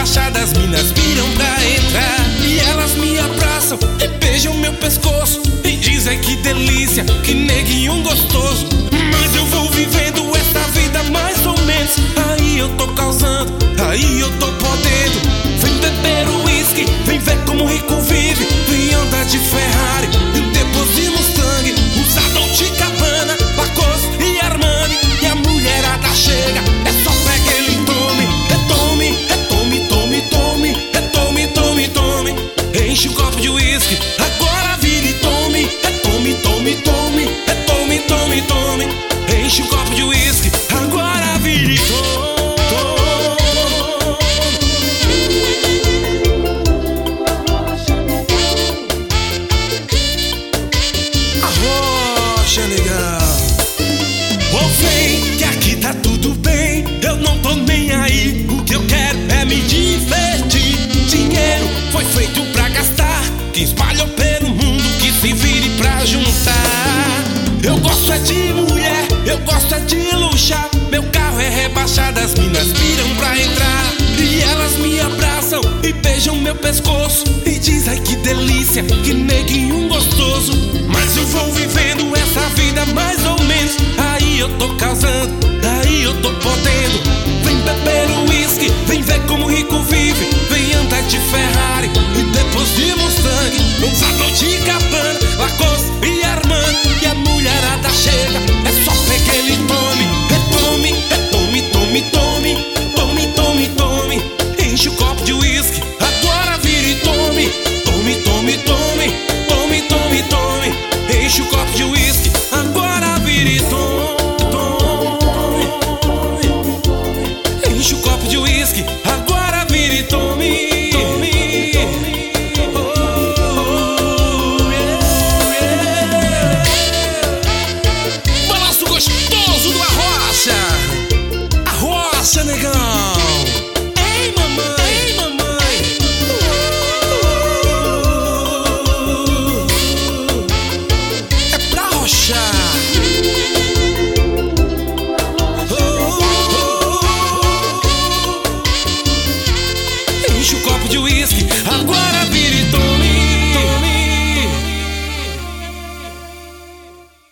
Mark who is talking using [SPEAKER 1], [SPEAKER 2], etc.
[SPEAKER 1] rebaixada, as minas viram pra entrar e elas me abraçam e beijam meu pescoço e dizem que delícia, que neguinho gostoso. Mas eu vou vivendo essa vida mais ou menos. Aí eu tô causando, aí eu tô podendo. Vem beber o uísque, vem ver como rico vive. Vem andar de Ferrari e depois de Mustang. Usa Dolce & Gabbana, Lacoste e Armani. E a mulherada chega, é só pega ele e tome. É tome, é tome, tome, tome. É tome, tome, tome. Enche o copo de uísque, agora vira e tome. É tome, tome, tome. É tome, tome, tome. Enche o copo de uísque, agora vira e tome. Vem, que aqui tá tudo bem, eu não tô nem aí. O que eu quero é me divertir. Dinheiro foi feito pra gastar, que espalhou pelo mundo, que se vire pra juntar. Eu gosto é de mulher, eu gosto é de luxar. Meu carro é rebaixado, as minas viram pra entrar e elas me abraçam e beijam meu pescoço e dizem que delícia, que neguinho gostoso. Mas eu vou vivendo essa vida mais ou menos. Aí eu tô causando, aí eu tô podendo. Vem beber o uísque, vem ver como rico vive. Vem andar de Ferrari e depois de Mustang. Usa Dolce & Gabbana, Lacoste e Armani. E a mulherada chega, é só pegar ele e tome. É tome, é tome, tome, tome. Tome, tome, tome. Enche o copo de uísque, agora vira e tome. Tome, tome, tome. Tome, tome, tome. Enche o copo de uísque, agora vira e tome. Enche o copo de uísque, agora vira e tome. Balanço gostoso do Arrocha. Arrocha, negão. Ei, mamãe, ei, mamãe. É pra arrochar. Enche o copo de uísque, agora